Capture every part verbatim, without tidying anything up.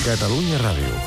Catalunya Ràdio.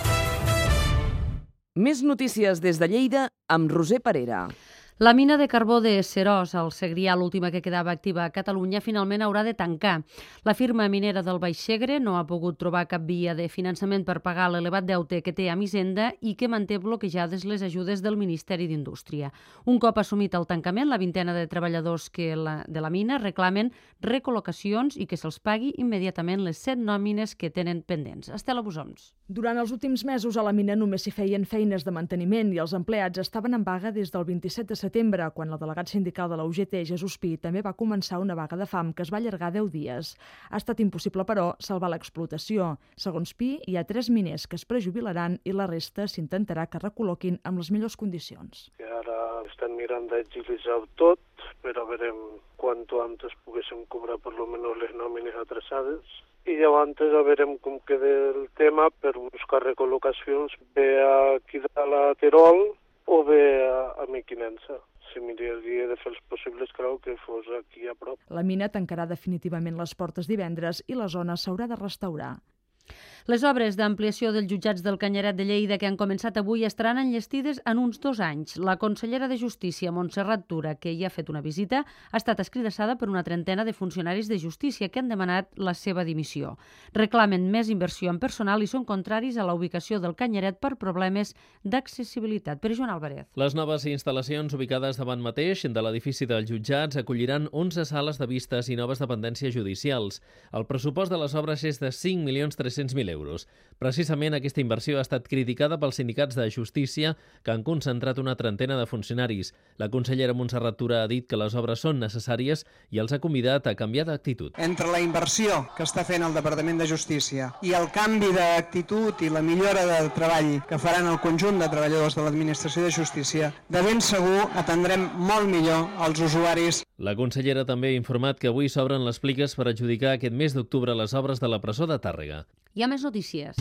Més notícies des de Lleida amb Roser Parera. La mina de carbó de Seròs, al Segrià, l'última que quedava activa a Catalunya, finalment haurà de tancar. La firma minera del Baix Segre no ha pogut trobar cap via de finançament per pagar l'elevat deute que té amb Hisenda i que manté bloquejades les ajudes del Ministeri d'Indústria. Un cop assumit el tancament, la vintena de treballadors que la, de la mina reclamen recol·locacions i que se'ls pagui immediatament les set nòmines que tenen pendents. Estela Busons. Durant els últims mesos a la mina només s'hi feien feines de manteniment i els empleats estaven en vaga des del vint-i-set de setembre, quan el delegat sindical de la U G T, Jesús Pi, també va començar una vaga de fam que es va allargar deu dies. Ha estat impossible, però, salvar l'explotació. Segons Pi, hi ha tres miners que es prejubilaran i la resta s'intentarà que recol·loquin amb les millors condicions. I ara estan mirant d'agilitzar tot, però veurem quanto antes poguéssim cobrar per lo menos les nòmines atrasades. I llavors a veurem com queda el tema per buscar recol·locacions bé aquí a la Terol o bé a Mequinensa. Si miraria de fer els possibles, creu que fos aquí a prop. La mina tancarà definitivament les portes divendres i la zona s'haurà de restaurar. Les obres d'ampliació dels jutjats del Canyeret de Lleida que han començat avui estaran enllestides en uns dos anys. La consellera de Justícia, Montserrat Tura, que hi ha fet una visita, ha estat escridassada per una trentena de funcionaris de justícia que han demanat la seva dimissió. Reclamen més inversió en personal i són contraris a la ubicació del Canyeret per problemes d'accessibilitat. Per Joan Álvarez. Les noves instal·lacions ubicades davant mateix de l'edifici dels jutjats acolliran onze sales de vistes i noves dependències judicials. El pressupost de les obres és de cinc milions tres-cents mil euros. Precisament aquesta inversió ha estat criticada pels sindicats de justícia que han concentrat una trentena de funcionaris. La consellera Montserrat Tura ha dit que les obres són necessàries i els ha convidat a canviar d'actitud. Entre la inversió que està fent el Departament de Justícia i el canvi d'actitud i la millora del treball que faran el conjunt de treballadors de l'Administració de Justícia, de ben segur atendrem molt millor els usuaris. La consellera també ha informat que avui s'obren les pliques per adjudicar aquest mes d'octubre les obres de la presó de Tàrrega. Hi ha més notícies.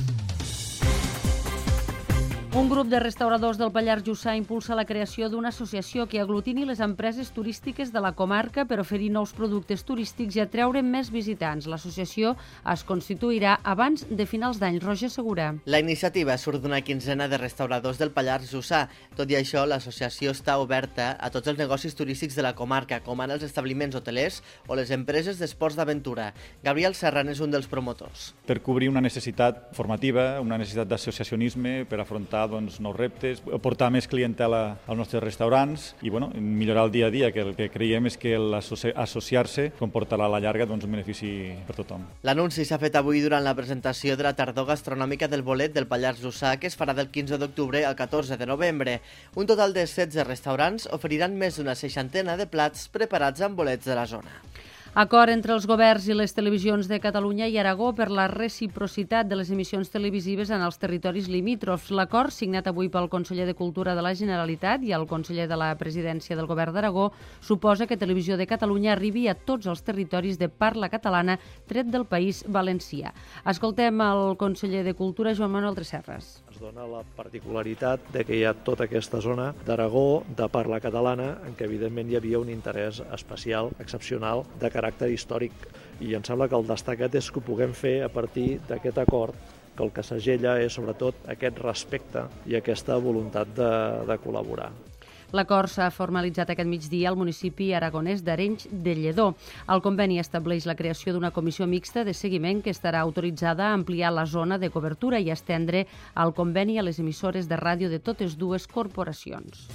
Un grup de restauradors del Pallars Jussà impulsa la creació d'una associació que aglutini les empreses turístiques de la comarca per oferir nous productes turístics i atreure més visitants. L'associació es constituirà abans de finals d'any. Roger Segura. La iniciativa surt d'una quinzena de restauradors del Pallars Jussà. Tot i això, l'associació està oberta a tots els negocis turístics de la comarca, com ara els establiments hotelers o les empreses d'esports d'aventura. Gabriel Serran és un dels promotors. Per cobrir una necessitat formativa, una necessitat d'associacionisme, per afrontar doncs, nous reptes, portar més clientela als nostres restaurants i bueno, millorar el dia a dia, que el que creiem és que l'associar-se comportarà a la llarga doncs, un benefici per tothom. L'anunci s'ha fet avui durant la presentació de la tardor gastronòmica del bolet del Pallars Jussà, que es farà del quinze d'octubre al catorze de novembre. Un total de setze restaurants oferiran més d'una seixantena de plats preparats amb bolets de la zona. Acord entre els governs i les televisions de Catalunya i Aragó per la reciprocitat de les emissions televisives en els territoris limítrofs. L'acord, signat avui pel conseller de Cultura de la Generalitat i el conseller de la Presidència del Govern d'Aragó, suposa que Televisió de Catalunya arribi a tots els territoris de parla catalana tret del País Valencià. Escoltem el conseller de Cultura, Joan Manuel Tresserras. Es dona la particularitat de que hi ha tota aquesta zona d'Aragó, de parla catalana, en què evidentment hi havia un interès especial, excepcional, de caràcter històric. I em sembla que el destacat és que ho puguem fer a partir d'aquest acord, que el que s'agella és sobretot aquest respecte i aquesta voluntat de, de col·laborar. L'acord s'ha formalitzat aquest migdia al municipi aragonès d'Arenys de Lledó. El conveni estableix la creació d'una comissió mixta de seguiment que estarà autoritzada a ampliar la zona de cobertura i estendre el conveni a les emissores de ràdio de totes dues corporacions.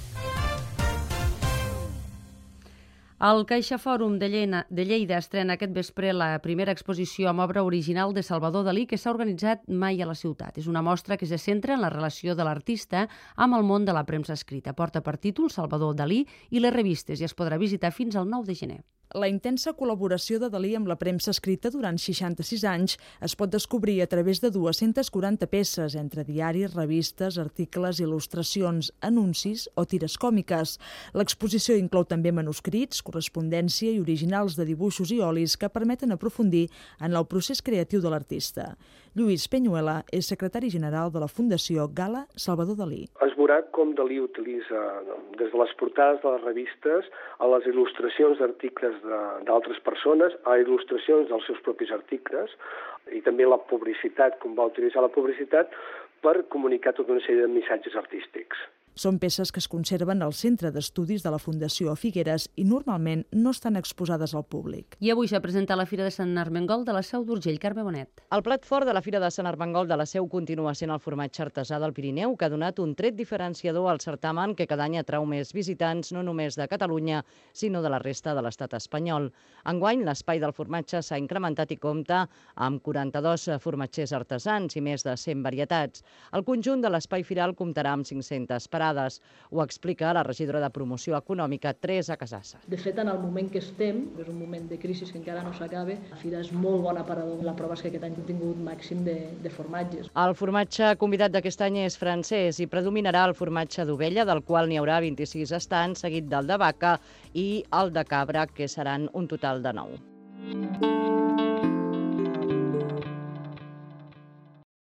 El Caixa Fòrum de Lleida estrena aquest vespre la primera exposició amb obra original de Salvador Dalí que s'ha organitzat mai a la ciutat. És una mostra que se centra en la relació de l'artista amb el món de la premsa escrita. Porta per títol Salvador Dalí i les revistes i es podrà visitar fins al nou de gener. La intensa col·laboració de Dalí amb la premsa escrita durant seixanta-sis anys es pot descobrir a través de dues-centes quaranta peces, entre diaris, revistes, articles, il·lustracions, anuncis o tires còmiques. L'exposició inclou també manuscrits, correspondència i originals de dibuixos i olis que permeten aprofundir en el procés creatiu de l'artista. Lluís Peñuela és secretari general de la Fundació Gala Salvador Dalí. Es veurà com Dalí utilitza des de les portades de les revistes a les il·lustracions d'articles d'altres persones, a il·lustracions dels seus propis articles i també la publicitat, com va utilitzar la publicitat per comunicar tota una sèrie de missatges artístics. Són peces que es conserven al Centre d'Estudis de la Fundació Figueres i normalment no estan exposades al públic. I avui s'ha presentat la Fira de Sant Armengol de la Seu d'Urgell. Carme Bonet. El plat fort de la Fira de Sant Armengol de la Seu continua sent el formatge artesà del Pirineu, que ha donat un tret diferenciador al certamen que cada any atrau més visitants, no només de Catalunya, sinó de la resta de l'estat espanyol. Enguany, l'espai del formatge s'ha incrementat i compta amb quaranta-dos formatgers artesans i més de cent varietats. El conjunt de l'espai firal comptarà amb cinc-centes parades. Ho explica la regidora de Promoció Econòmica, Teresa Casassa. De fet, en el moment que estem, que és un moment de crisi que encara no s'acaba, la Fira és molt bon aparador. La prova és que aquest any hem tingut màxim de, de formatges. El formatge convidat d'aquest any és francès i predominarà el formatge d'ovella, del qual n'hi haurà vint-i-sis estants, seguit del de vaca i el de cabra, que seran un total de nou.